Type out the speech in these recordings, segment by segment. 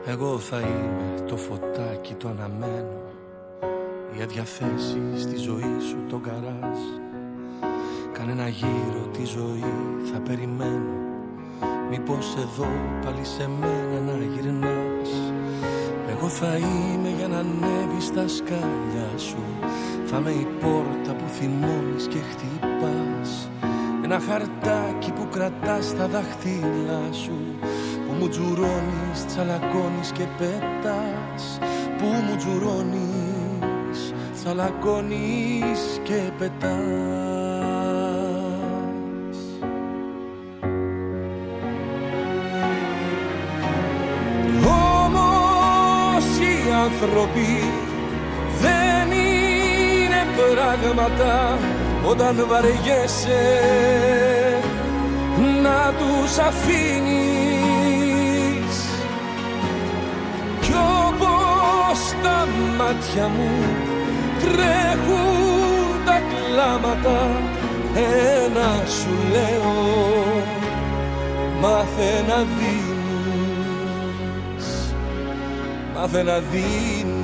Εγώ θα είμαι το φωτάκι το αναμένο, η αδιαθέση στη ζωή σου το γκαράζ. Κανένα γύρο τη ζωή θα περιμένω, μήπως εδώ πάλι σε μένα να γυρνάς. Εγώ θα είμαι για να ανέβεις στα σκάλια σου, θα είμαι η πόρτα που θυμώνεις και χτυπάς. Ένα χαρτάκι που κρατάς στα δάχτυλά σου, που μου τζουρώνεις, τσαλακώνεις και πετάς. Που μου τζουρώνεις, τσαλακώνεις και πετάς. Όμως οι άνθρωποι δεν είναι πράγματα όταν βαριέσαι να τους αφήνεις. Κι όπως τα μάτια μου τρέχουν τα κλάματα, ένα σου λέω, μάθε να δίνεις, μάθε να δίνεις.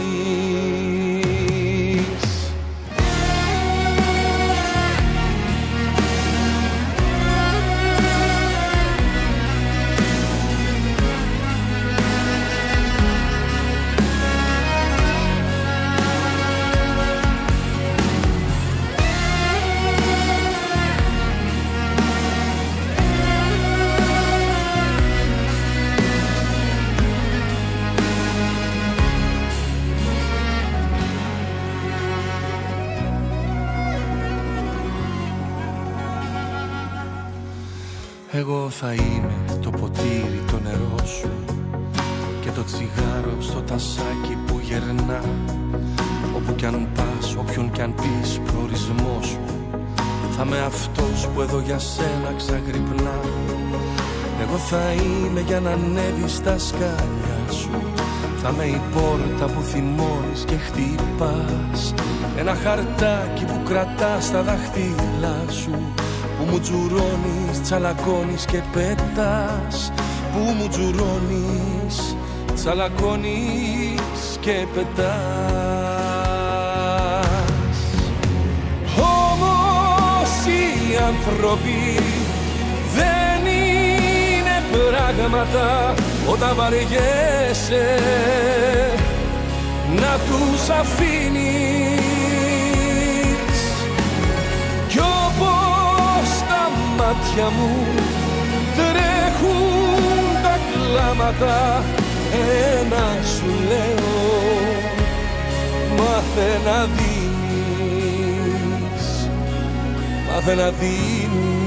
Εγώ θα είμαι το ποτήρι το νερό σου και το τσιγάρο στο τασάκι που γερνά. Όπου κι αν πας, όποιον κι αν πεις προορισμό σου, θα είμαι αυτός που εδώ για σένα ξαγρυπνά. Εγώ θα είμαι για να ανέβεις στα σκάλια σου, θα είμαι η πόρτα που θυμώνεις και χτυπάς. Ένα χαρτάκι που κρατάς στα δάχτυλά σου, που μου τζουρώνεις, τσαλακώνεις και πετάς. Που μου τζουρώνεις, τσαλακώνεις και πετάς. Όμως οι άνθρωποι δεν είναι πράγματα όταν βαριέσαι να τους αφήνεις. Κι όπως τα μάτια μου τρέχουν τα κλάματα, ένα σου λέω, μάθε να δίνεις, μάθε να δίνεις.